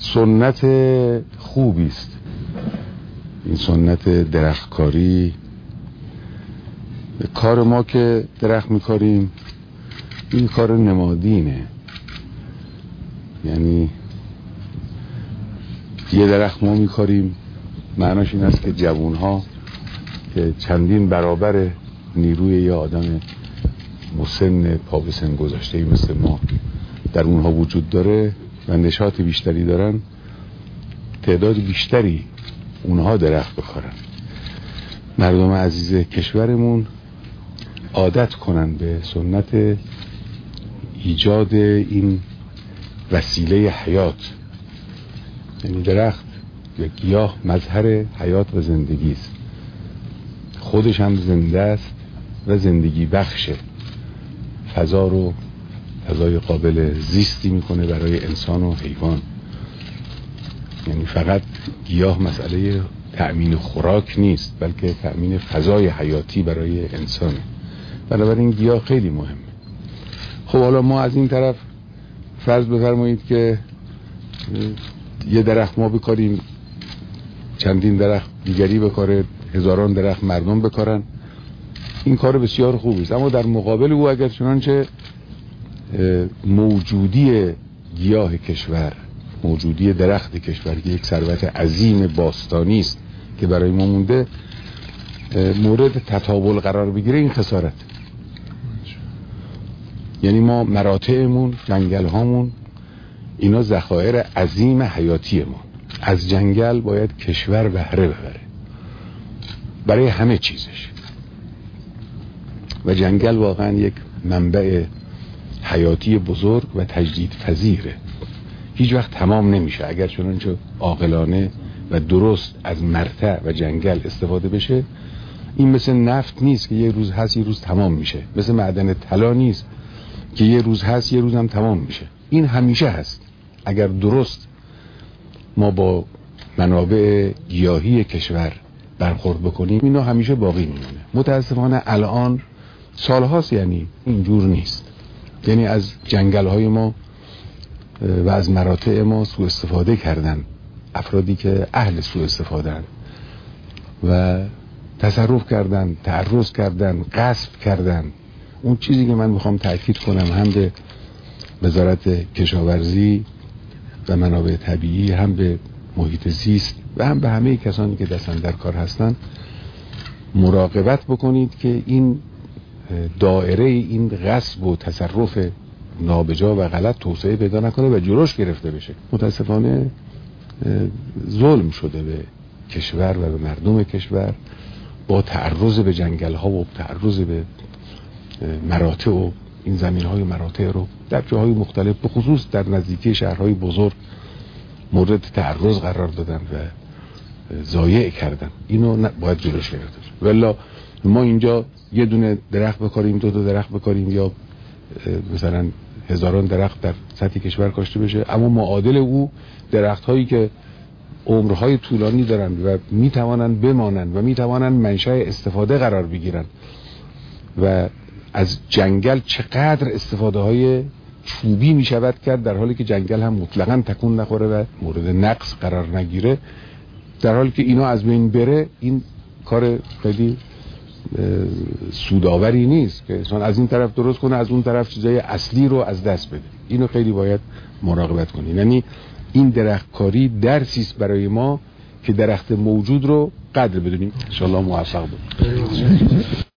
سنت خوبی است این سنت درختکاری. کار ما که درخت میکاریم این کار نمادینه، یعنی یه درخت ما میکاریم معناش این است که جوانها که چندین برابر نیروی یه آدم مسن پا به سن گذاشته مثل ما در اونها وجود داره و نشاط بیشتری دارن، تعداد بیشتری اونها درخت بکارن. مردم عزیز کشورمون عادت کنن به سنت ایجاد این وسیله حیات، یعنی درخت یا گیاه مظهر حیات و زندگی است، خودش هم زنده است و زندگی بخشه، فضای قابل زیستی میکنه برای انسان و حیوان. یعنی فقط گیاه مسئله تأمین خوراک نیست بلکه تأمین فضای حیاتی برای انسانه، بنابراین گیاه خیلی مهمه. خب حالا ما از این طرف فرض بفرمایید که یه درخت ما بکاریم، چندین درخت دیگری بکاره، هزاران درخت مردم بکارن، این کار بسیار خوبی است. اما در مقابل او اگر چنانچه موجودی گیاه کشور، موجودی درخت کشور که یک ثروت عظیم باستانی است که برای ما مونده، مورد تطاول قرار بگیره، این خسارت. یعنی ما مراتعمون، جنگل هامون، اینا ذخایر عظیم حیاتی ما، از جنگل باید کشور بهره ببره برای همه چیزش، و جنگل واقعا یک منبع حیاتی بزرگ و تجدید پذیره، هیچ وقت تمام نمیشه. اگر چنانچه عاقلانه و درست از مرتع و جنگل استفاده بشه، این مثل نفت نیست که یه روز هست یه روز تمام میشه، مثل معدن طلا نیست که یه روز هست یه روز هم تمام میشه، این همیشه هست. اگر درست ما با منابع گیاهی کشور برخورد بکنیم، اینا همیشه باقی میمونه. متاسفانه الان سالهاست یعنی اینجور نیست، یعنی از جنگل های ما و از مراتع ما سوء استفاده کردن افرادی که اهل سوء استفاده‌اند و تصرف کردن، تعرض کردن، غصب کردن. اون چیزی که من میخوام تأکید کنم هم به وزارت کشاورزی و منابع طبیعی، هم به محیط زیست و هم به همه کسانی که دستن در کار هستن، مراقبت بکنید که این دایره این غصب و تصرف نابجا و غلط توسعه پیدا نکنه و جلوش گرفته بشه. متاسفانه ظلم شده به کشور و به مردم کشور با تعرض به جنگل ها و تعرض به مراتع و این زمین های مراتع رو در جاهای مختلف به خصوص در نزدیکی شهرهای بزرگ مورد تعرض قرار دادن و ضایع کردن. اینو باید جلوش گرفته بشه. والا ما اینجا یه دونه درخت بکاریم، دو تا درخت بکاریم، یا مثلا هزاران درخت در سطح کشور کاشته بشه، اما معادل او درخت هایی که عمرهای طولانی دارن و میتوانن بمانن و میتوانن منشأ استفاده قرار بگیرن، و از جنگل چقدر استفاده های چوبی میشود کرد، در حالی که جنگل هم مطلقاً تکون نخوره و مورد نقص قرار نگیره. در حالی که اینا از بین بره، این کار خیلی سودآوری نیست که انسان از این طرف درست کنه، از اون طرف چیزای اصلی رو از دست بده. اینو خیلی باید مراقبت کنیم. یعنی این درختکاری درسی است برای ما که درخت موجود رو قدر بدونیم. ان شاء الله موفق باشیم.